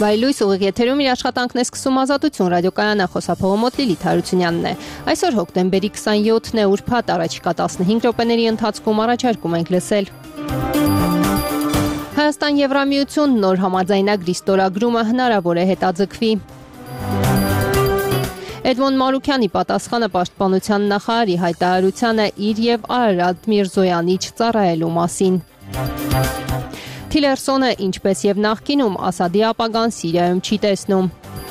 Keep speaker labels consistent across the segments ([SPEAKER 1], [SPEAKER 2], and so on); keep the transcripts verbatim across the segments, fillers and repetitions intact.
[SPEAKER 1] Վայլույս ուղիղ եթերում իր աշխատանքն է սկսում Ազատություն ռադիոկայանը, խոսափողը մոտ Լիլիթ Հարությունյանն է։ Այսօր հոկտեմբերի քսաներկուսն է, ուրբաթ, առաջիկա տասնհինգ րոպեների ընթացքում առաջարկում ենք լսել. Հայաստան-Եվրամիություն նոր համաձայնագրի ստորագրումը հնարավոր է հետաձգվի։ Էդմոն Մարուքյանի պատասխանը պաշտպանության նախարարի հայտարարությանը իր եւ Արարատ Միրզոյանի չծառայելու մասին։ Թիլերսոնը, ինչպես եւ նախկինում, Ասադի ապագան Սիրիայում չի տեսնում։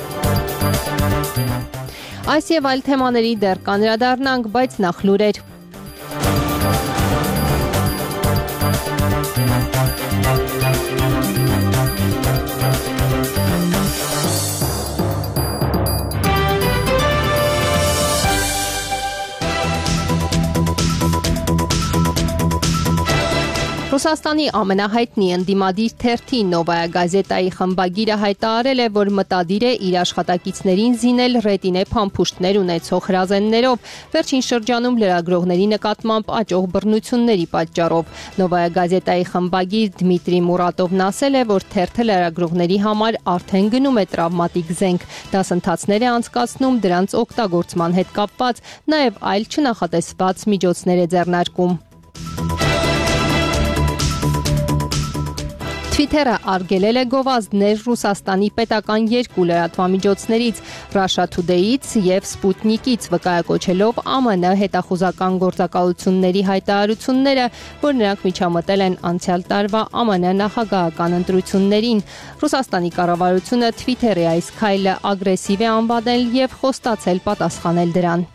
[SPEAKER 1] Այս եւ այլ թեմաների դեռ կանրադառնանք, բայց նախ լուրեր։ Ռուսաստանի ամենահայտնի ընդդիմադիր թերթի Նովայա գազետայի խմբագիրը հայտարարել է, որ մտադիր է իր աշխատակիցներին զինել ռետինե փամփուշտներ ունեցող հրազեններով, վերջին շրջանում լրագրողների նկատմամբ աճող բռնությունների պատճառով։ Նովայա գազետայի խմբագիր Դմիտրի Մուրատովն ասել է, որ թերթը լրագրողների համար արդեն գնում է տրավմատիկ զենք, դասընթացներ է անցկացնում դրանց օգտագործման հետ կապված, նաև այլ չնախատեսված միջոցներ է ձեռնարկում։ Թվիթերը արգելել է գովազդներ Ռուսաստանի պետական երկու լրատվամիջոցներից՝ Russia Today-ից եւ Sputnik-ից, վկայակոչելով ԱՄՆ հետախուզական գործակալությունների հայտարարությունները, որ նրանք միջամտել են անցյալ տարվա ԱՄՆ նախագահական ընտրություններին։ Ռուսաստանի կառավարությունը Թվիթերի այս քայլը ագրեսիվ է անվանել եւ խոստացել պատասխանել դրան։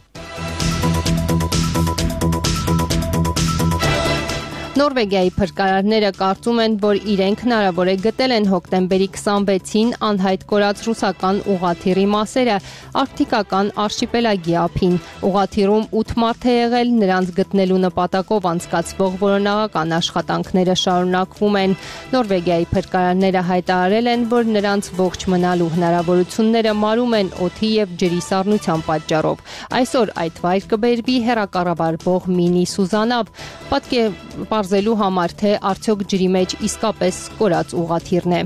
[SPEAKER 1] Նորվեգիայի փրկարարները կարծում են, որ իրենք հնարավոր է գտել են հոկտեմբերի քսանվեցին անհայտ կորած ռուսական ուղղաթիռի մասերը արկտիկական արշիպելագի ափին։ Ուղղաթիռում ութ մարդ է եղել, նրանց գտնելու նպատակով անցկացվող որոնողական աշխատանքները շարունակվում են։ Նորվեգիայի փրկարարները հայտարարել են, որ նրանց ողջ մնալու հնարավորությունները մարում են օդի եւ ջրի սառնության պատճառով։ Այսօր այդ վայր կբերվի հեռակառավարվող մինի Սուզանավ, պատկերպարզելու համար, թե արդյոք ջրի մեջ իսկապես կորած ուղղաթիռն է։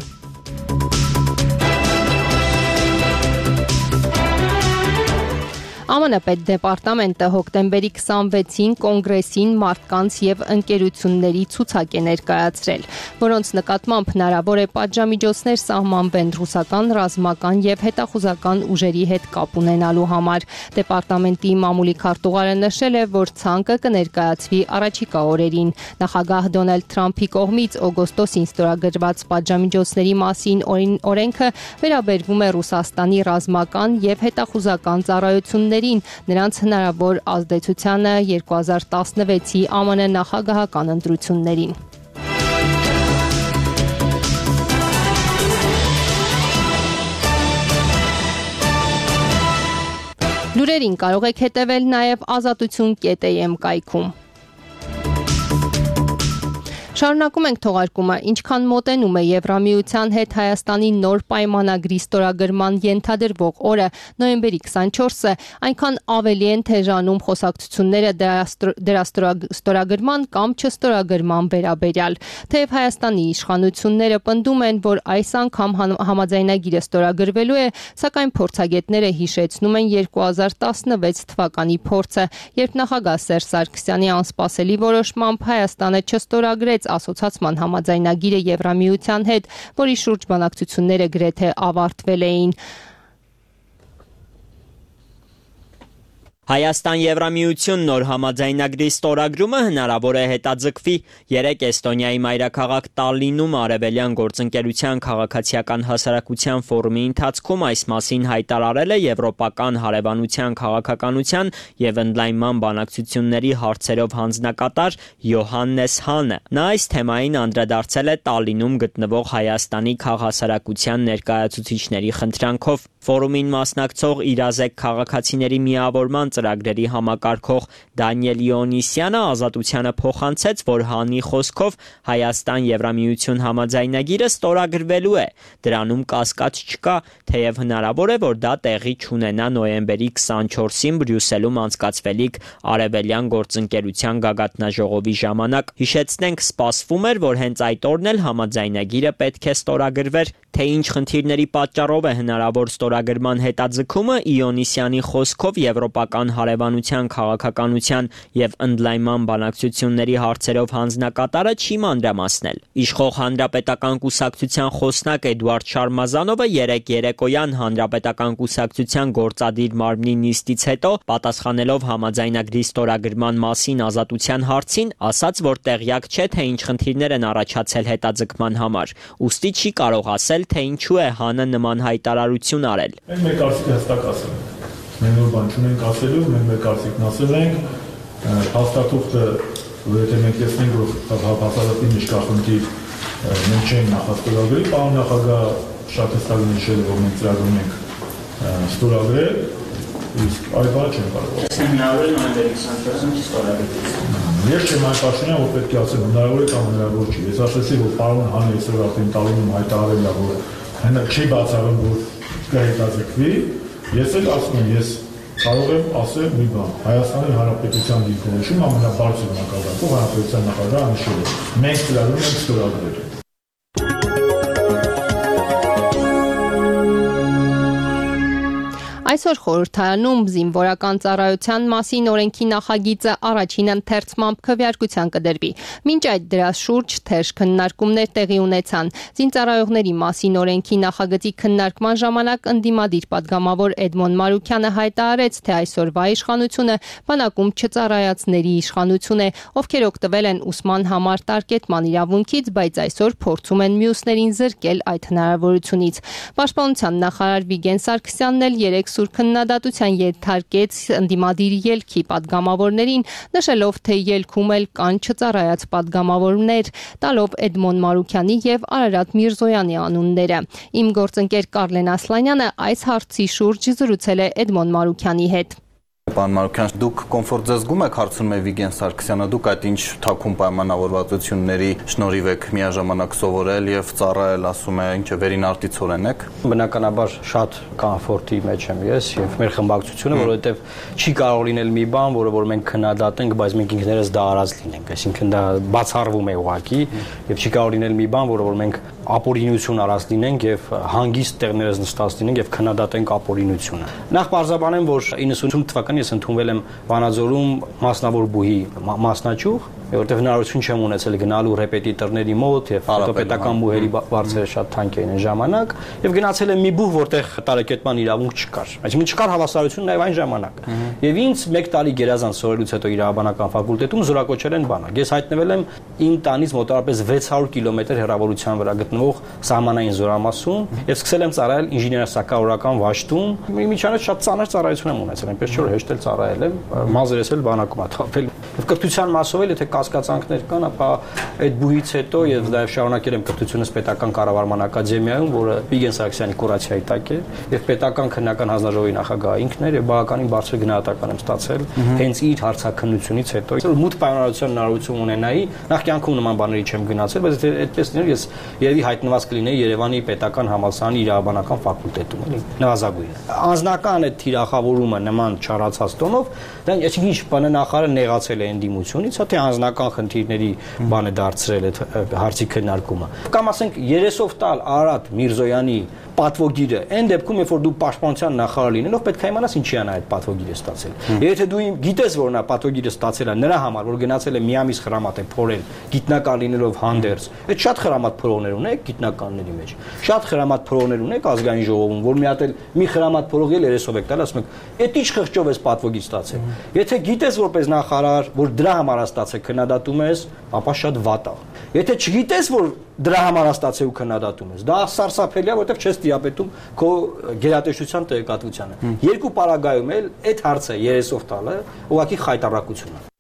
[SPEAKER 1] ԱՄՆ պետդեպարտամենտը հոկտեմբերի քսանվեցին կոնգրեսին մարդկանց եւ ընկերությունների ցուցակ է ներկայացրել, որոնց նկատմամբ հնարավոր է պատժամիջոցներ սահմանվեն ռուսական ռազմական եւ հետախուզական ուժերի հետ կապ ունենալու համար։ Դեպարտամենտի մամուլի քարտուղարը նշել է, որ ցանկը կներկայացվի առաջիկա օրերին։ Նախագահ Դոնալդ Թրամփի կողմից օգոստոսին ստորագրված պատժամիջոցների մասին օրենքը վերաբերվում է Ռուսաստանի ռազմական եւ հետախուզական ծառայությունների նրանց հնարավոր ազդեցությանը երկու հազար տասնվեցի ԱՄՆ նախագահական ընտրություններին։ Լուրերին կարող եք հետևել նաև ազատություն կետ am կայքում։ Շարունակում ենք թողարկումը, ինչքան մոտենում է Եվրամիության հետ Հայաստանի նոր պայմանագրի ստորագրման ենթադրվող օրը նոյեմբերի քսանչորսը, այնքան ավելի են թեժանում խոսակցությունները դրա ստորագրման կամ չստորագրման վերաբերյալ։ Թեև Հայաստանի իշխանությունները պնդում են, որ այս անգամ համաձայնագիրը ստորագրվելու է, սակայն փորձագետները հիշեցնում են երկու հազար տասնվեց թվականի փորձը, երբ նախագահ Սերժ Սարգսյանի անսպասելի որոշմամբ Հայաստանը չստորագրեց ասոցացման համաձայնագիրը Եվրամիության հետ, որի շուրջ բանակցությունները գրեթե ավարտվել էին։
[SPEAKER 2] Հայաստան-Եվրամիություն նոր համաձայնագրի ստորագրումը հնարավոր է հետաձգվի։ Երեկ Էստոնիայի մայրաքաղաք Տալլինում Արևելյան գործընկերության քաղաքացիական հասարակության ֆորումի ընթացքում այս մասին հայտարարել է Եվրոպական հարևանության քաղաքականության եւ ընդլայնման բանակցությունների հարցերով հանձնակատար Յոհաննես Հանը։ Նա այս թեմային անդրադարձել է Տալլինում գտնվող Հայաստանի քաղաքասարակության ներկայացուցիչների խնդրանքով։ Ֆորումին մասնակցող իրազեկ քաղաքացիների միավորման ծրագրերի համակարգող Դանիել Իոնիսյանը Ազատությանը փոխանցեց, որ ՀԱՆ-ի խոսքով Հայաստան-Եվրամիություն համաձայնագիրը ստորագրվելու է։ Դրանում կասկած չկա, թեև հնարավոր է, որ դա տեղի չունենա նոյեմբերի քսանչորսին Բրյուսելում անցկացվելիք Արևելյան գործընկերության գագաթնաժողովի ժամանակ։ Հիշեցնենք, սպասվում էր, որ հենց այդ օրն էլ համաձայնագիրը պետք է ստորագրվեր, թե ինչ խնդիրների պատճառով է հնարավոր ստորագրման հետաձգումը, Իոնիսյանի խոսքով եվրոպական հարևանության քաղաքականության եւ ընդլայնման բանակցությունների հարցերով հանձնակատարը չի մանրամասնել։ Իշխող հանրապետական կուսակցության խոսնակ Էդուարդ Շարմազանովը երեկ երեկոյան հանրապետական կուսակցության գործադիր մարմնի նիստից հետո պատասխանելով համաձայնագրի ստորագրման մասին Ազատության հարցին, ասաց, որ տեղյակ չէ, թե ինչ խնդիրներ են առաջացել հետաձգման համար, ուստի չի կարող ասել, թե ինչու է ՀԱՆ-ը նման հայտարարություն արել։
[SPEAKER 3] Մենք մեր կարծիքը հստակ ասել ենք։ Մենք նոր բան չունենք ասելու, մենք մեր կարծիքն ասել ենք, հաստատուղթը, որ եթե մենք տեսնենք, որ հաստատի միշկախնդիր մենք չենք նախաստորագրի, պարոն նախագահ շատ հստակ նշել է, որ մենք ծրագրում ենք ստորագրել, իսկ այլ բան չեն կարող։
[SPEAKER 2] Հնարավոր է նոյեմբերի քսանչորսին չստորագրվի։
[SPEAKER 3] Ես չեմ այն պաշտոնյա, որ պետք է ասեմ հնարավոր է կամ հնարավոր չի։ Ես ասացի, որ պարոն ՀԱՆ-ը այսօր արդեն տալինում հայտարարել է, որ հնա չի բացառում, որ կհետաձգվի։ Ես էլ ասում եմ, ես կարող եմ ասել մի բան։ Հայաստանի Հանրապետության դիրքորոշում ամենաբարձր մակարդակով Հանրապետության նախագահը նշել է։ Մենք ծրագրում ենք ստորագրել։
[SPEAKER 1] Այսօր խորհրդարանում զինվորական ծառայության մասին օրենքի նախագիծը առաջին ընթերցմամբ քվեարկության կդրվի։ Մինչ այդ դրա շուրջ թեժ քննարկումներ տեղի ունեցան։ Զինծառայողների մասին օրենքի նախագծի քննարկման ժամանակ ընդդիմադիր падգամավոր Էդմոն Մարուկյանը հայտարարեց, թե այսօրվա իշխանությունը բանակում չծառայածների իշխանություն է, ովքեր օգտվել են ուսման համար տարկետման իրավունքից, բայց այսօր փորձում են մյուսներին զրկել այդ հնարավորությունից։ Պաշտպանության նախարար Վիգեն Սարգսյանն էլ երեք սուր քննադատության ենթարկեց ընդդիմադիր ելքի падգամավորներին, նշելով, թե ելքում էլ կան չծառայած падգամավորներ, տալով Էդմոն Մարուկյանի եւ Արարատ Միրզոյանի անունները։ Իմ գործընկեր Կարլեն Ասլանյանը այս հարցի շուրջ զրուցել է Էդմոն Մարուկյանի հետ։
[SPEAKER 4] Պարոն Մարուկյան, դուք կոմֆորտ զգում եք, հարցնում է Վիգեն Սարգսյանը, դուք այդ ինչ թաքուն պայմանավորվածությունների շնորհիվ եք միաժամանակ սովորել եւ ծառայել, ասում է, ինչը վերին արտիցորեն եք։
[SPEAKER 5] Բնականաբար շատ կոմֆորտի մեջ եմ ես եւ մեր խմբակցությունը, որովհետեւ չի կարող լինել մի բան, որը որ մենք քննադատենք, բայց մենք ինքներս դա արած լինենք, այսինքն դա բացառվում է ուղղակի եւ չի կարող լինել մի բան, որը որ մենք ապօրինություն արած լինենք եւ հանգիստ տեղներս նստած լինենք եւ քննադատենք ապօրինությունը։ Նախ բարձրաբանեմ, որ իննսունութ թվականին ես ընդունվել եմ Վանաձորում մասնավոր բուհի մասնաճյուղ, որտեղ հնարավորություն չեմ ունեցել գնալու ռեպետիտորների մոտ եւ պետական բուհերի բարձրը շատ թանկ էին այն ժամանակ եւ գնացել եմ մի բուհ, որտեղ տարեկետման իրավունք չկար, այսինքն չկար հավասարություն նաեւ այն ժամանակ։ Եվ ինձ մեկ տարի գերազանց սովորելուց հետո իրավաբանական ֆակուլտետում զորակոչել են բանակ։ Ես հայտնվել եմ իմ տանից մոտավորապես վեց հարյուր կիլոմետր հեռավորության վրա գտնվող սահմանային զորամասում եւ սկսել եմ ծառայել ինժեներասակավորական վաշտում։ Միջանից շատ ծանր ծառայություն եմ ունեցել, այնպես չէ որ հեշտ էլ ծառայել եմ, մազերս էլ բանակում ա թափել։ Եվ կրթության մասով էլ եթե կասկածանքներ կան, ապա այդ բուհից հետո եւ նաեւ շարունակել եմ կրթությունս պետական կառավարման ակադեմիայում, որը Վիգեն Սարգսյանի կուրացիայի տակ է, եւ պետական քննական հանձնաժողովի նախագահ ինքն էր եւ բավականին բարձր գնահատական եմ ստացել հենց իր հարցաքննությունից հետո։ Որ մուտ պայմանավորության հնարավորություն ունենայի, նախ կյանքում նման բաների չեմ գնացել, բայց եթե այդպես լիներ, ես երևի հայտնված կլինեի Երևանի պետական համալսարանի իրավաբանական ֆակուլտետում, էլի, նվազագույն։ Անձնական այդ թիրախավորումը նման չարացած տոնով, դա այսինքն ինչ բանը նախարարը նեղացել է ընդդիմությունից, թե անձնական խնդիրների բան է դարձրել այդ հարցի քննարկումը։ Կամ ասենք երեսով տալ Արարատ Միրզոյանի պատվոգիրը, այն դեպքում, երբ որ դու պաշտպանության նախարար լինելով, պետք է իմանաս ինչի է նա այդ պատվոգիրը ստացել։ Եվ եթե դու գիտես, որ նա պատվոգիրը ստացել է նրա համար, որ գնացել է մի ամիս խրամատ է փորել, գիտնական լինելով հանդերձ, այդ շատ խրամատ փորողներ ունեք գիտնականների մեջ։ Շատ խրամատ փորողներ ունեք ազգային ժողովում, որ մի հատ էլ մի խրամատ փորող էլ երեսով եք տալ, ասում եք, «Էդ ի՞նչ խղճով ես պատվոգիր ստացել»։ Եթե գիտես որպես նախարար, որ դրա համար է ստացել քննադատում ես, ապա շատ վատ է։ Եթե չգիտես, որ դրա համար ստացել ու քննադատում ես, դա սարսափելի է, որովհետև չես տիրապետում քո գերատեսչության տեղեկատվությանը։ Երկու պարագայում էլ այդ հարցը երեսով տալը ուղղակի խայտառակություն է։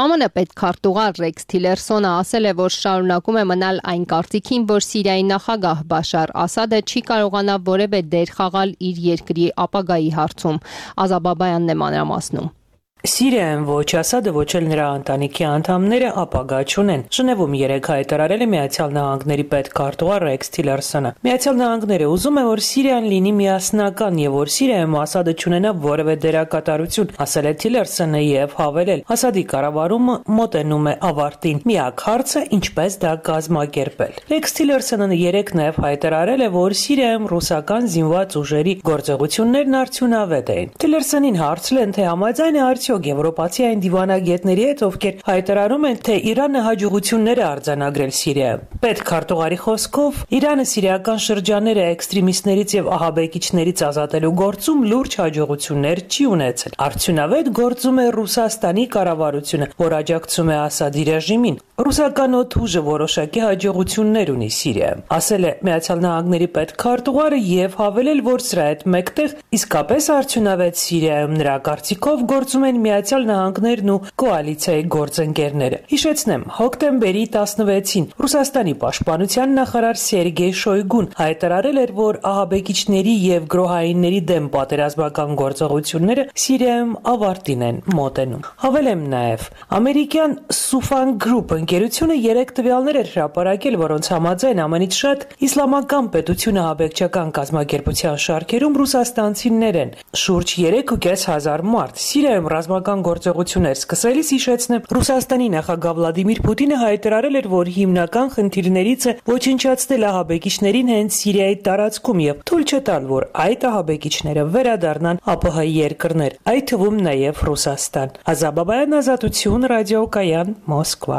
[SPEAKER 1] Է Մը պետքարտուղար Ռեքս Թիլերսոնը ասել է, որ շարունակում է մնալ այն կարծիքին, որ Սիրիայի նախագահ Բաշար Ասադը չի կարողանա որևէ դեր խաղալ իր երկրի ապագայի հարցում։ Ազաբաբայանն է մանրամասնում։
[SPEAKER 6] Սիրիայում ոչ Ասադը, ոչ էլ նրա ընտանիքի անդամները ապագա չունեն։ Ժնևում երեկ հայտարարել է Միացյալ Նահանգների պետքարտուղար Ռեքս Թիլերսոնը։ Միացյալ Նահանգները ուզում է, որ Սիրիան լինի միասնական եւ որ Սիրիայում Ասադը չունենա որևէ դերակատարություն, ասել է Թիլերսոնը եւ հավելել. Ասադի կառավարումը մոտենում է ավարտին։ Միակ հարցը ինչպես դա կազմակերպել։ Ռեքս Թիլերսոնը երեկ նաեւ հայտարարել է, որ Սիրիայում ռուսական զինված ուժերի գործողություններն արդյունավետ էին։ Թիլերսոնին հարցրել են, թե համաձայն է արդյոք Եվրոպացի այն դիվանագետների հետ, ովքեր հայտարարում են, թե Իրանը հաջողություններ է արձանագրել Սիրիայում։ Պետքարտուղարի խոսքով Իրանը սիրիական շրջանները էքստրեմիստներից եւ ահաբեկիչներից ազատելու գործում լուրջ հաջողություններ չի ունեցել։ Արդյունավետ գործում է Ռուսաստանի կառավարությունը, որ աջակցում է Ասադի ռեժիմին։ Ռուսական օդուժը որոշակի հաջողություններ ունի Սիրիայում, ասել է Միացյալ Նահանգների պետքարտուղարը եւ հավելել, որ սրա հետ մեկտեղ իսկապես արդյունավետ Սիրիայում նրա կարծիքով գործում են Միացյալ Նահանգներն ու կոալիցիայի գործընկերները։ Հիշեցնեմ, հոկտեմբերի տասնվեցին Ռուսաստանի պաշտպանության նախարար Սերգեյ Շոյգուն հայտարարել էր, որ ահաբեկիչների եւ գրոհայինների դեմ պատերազմական գործողությունները Սիրիայում ավարտին են մոտենում։ Հավելեմ նաեւ, ամերիկյան Sufan Group ընկերությունը երեք տվյալներ էր հրապարակել, որոնց համաձայն ամենից շատ իսլամական պետությունը ահաբեկչական կազմակերպության շարքերում ռուսաստանցիներ են։ Շուրջ երեք ու կես հազար մարդ Սիրիայում ռազմական գործողություններ սկսելիս հիշեցնեմ, Ռուսաստանի նախագահ Վլադիմիր Պուտինը հայտարարել էր, որ հիմնական խնդիրներից է ոչնչացնել ահաբեկիչներին հենց Սիրիայի տարածքում եւ թույլ չտալ, որ այդ ահաբեկիչները վերադառնան ԱՊՀ երկրներ, այդ թվում նաեւ Ռուսաստան։ Ազաբաբայան, Ազատություն, ռադիոկայան, Մոսկվա։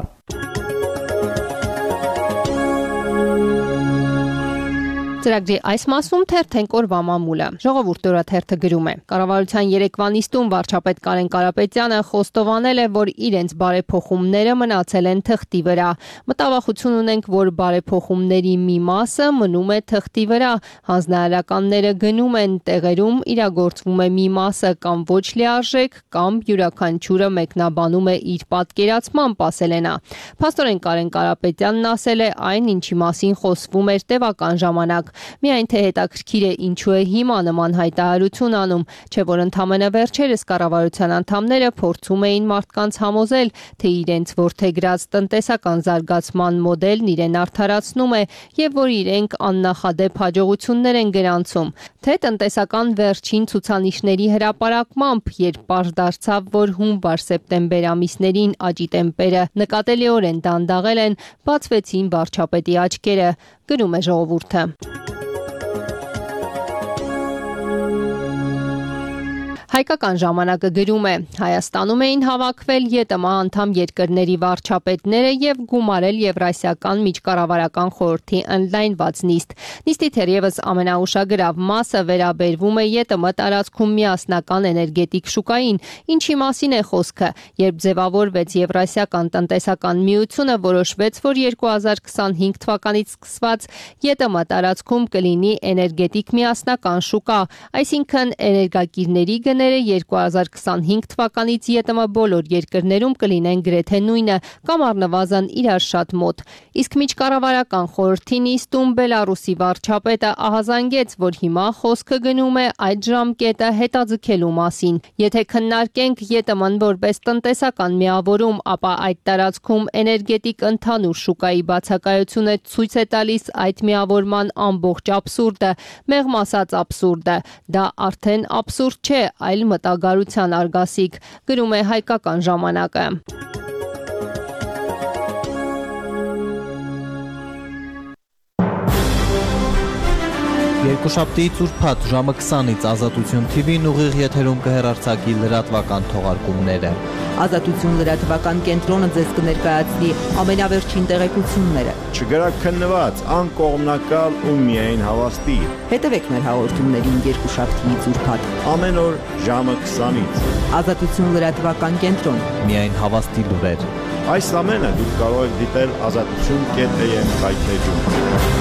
[SPEAKER 1] Ծրագրի այս մասում թերթենք օրվա մամուլը։ Ժողովուրդ օրաթերթը գրում է. Կառավարության երեկվա նիստում վարչապետ Կարեն Կարապետյանը խոստովանել է, որ իրենց բարեփոխումները մնացել են թղթի վրա։ Մտավախություն ունենք, որ բարեփոխումների մի մասը մնում է թղթի վրա։ Հանձնարարականները գնում են տեղերում, իրագործվում է մի մասը կամ ոչ լիարժեք, կամ յուրաքանչյուրը մեկնաբանում է իր պատկերացմամբ, ասել է նա։ Փաստորեն Կարեն Կարապետյանն ասել է այն, ինչի մասին խոսվում էր տևական ժամանակ։ Միայն թե հետաքրքիր է ինչու է հիմա նման հայտարարություն անում, չէ որ ընդամենը վերջերս կառավարության անդամները փորձում էին մարդկանց համոզել, թե իրենց որդեգրած տնտեսական զարգացման մոդելն իրեն արդարացնում է եւ որ իրենք աննախադեպ հաջողություններ են գրանցում, թե տնտեսական վերջին ցուցանիշների հրապարակմամբ, երբ պարզ դարձավ, որ հունվար-սեպտեմբեր ամիսներին աճի տեմպերը նկատելիորեն դանդաղել են, բացվեցին վարչապետի աչքերը, գրում է Ժողովուրդը։ Հայկական ժամանակը գրում է. Հայաստանում էին հավաքվել ԵՏՄ անդամ երկրների վարչապետները եւ գումարել Եվրասիական միջկառավարական խորհրդի ընդլայնված նիստ։ Նիստի թերևս ամենաուշագրավ մասը վերաբերվում է ԵՏՄ տարածքում միասնական էներգետիկ շուկային, ինչի մասին է խոսքը, երբ ձևավորվեց Եվրասիական տնտեսական միությունը, որոշվեց, որ երկու հազար քսանհինգ թվականից սկսված ԵՏՄ տարածքում կլինի էներգետիկ միասնական շուկա, այսինքն էներգակիրների գները երկու հազար քսանհինգ թվականից ԵՏՄ բոլոր երկրներում կլինեն գրեթե նույնը կամ առնվազն իրար շատ մոտ։ Իսկ միջկառավարական խորհրդի նիստում Բելարուսի վարչապետը ահազանգեց, որ հիմա խոսքը գնում է այդ ժամկետը հետաձգելու մասին։ Եթե քննարկենք ԵՏՄ-ն որպես տնտեսական միավորում, ապա այդ տարածքում էներգետիկ ընդհանուր շուկայի բացակայությունը ցույց է տալիս այդ միավորման ամբողջ աբսուրդը, մեղմ ասած աբսուրդը։ Դա արդեն աբսուրդ չէ, այլ մտագարության արգասիկ, գրում է Հայկական ժամանակը։
[SPEAKER 7] Երկուշաբթիից ուրբաթ ժամը քսանից Ազատություն թի վին ուղիղ եթերում կհեռարձակի լրատվական թողարկումները։
[SPEAKER 8] Ազատություն լրատվական կենտրոնը ձեզ կներկայացնի ամենավերջին տեղեկությունները։
[SPEAKER 9] Չգրակ քննված, անկողմնակալ ու միայն հավաստի։
[SPEAKER 8] Հետևեք մեր հաղորդումներին երկուշաբթիից ուրբաթ
[SPEAKER 9] ամեն օր ժամը քսանից։
[SPEAKER 8] Ազատություն լրատվական կենտրոն։
[SPEAKER 7] Միայն հավաստի լուրեր։
[SPEAKER 9] Այս ամենը դուք կարող եք դիտել ազատություն կետ է եմ կայքեջում։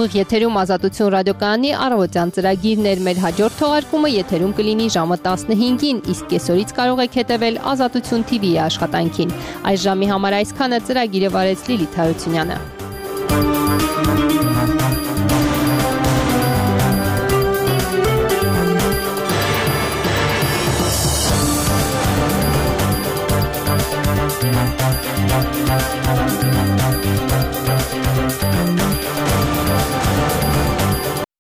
[SPEAKER 1] Ուղիղ եթերում Ազատություն ռադիոկայանի առավոտյան ծրագիրն էր, մեր հաջորդ թողարկումը եթերում կլինի ժամը տասնհինգին, իսկ կեսօրից կարող եք հետևել Ազատություն թիվիի աշխատանքին։ Այս ժամի համար այսքանը, ծրագիրը վարեց Լիլիթ Հարությունյանը։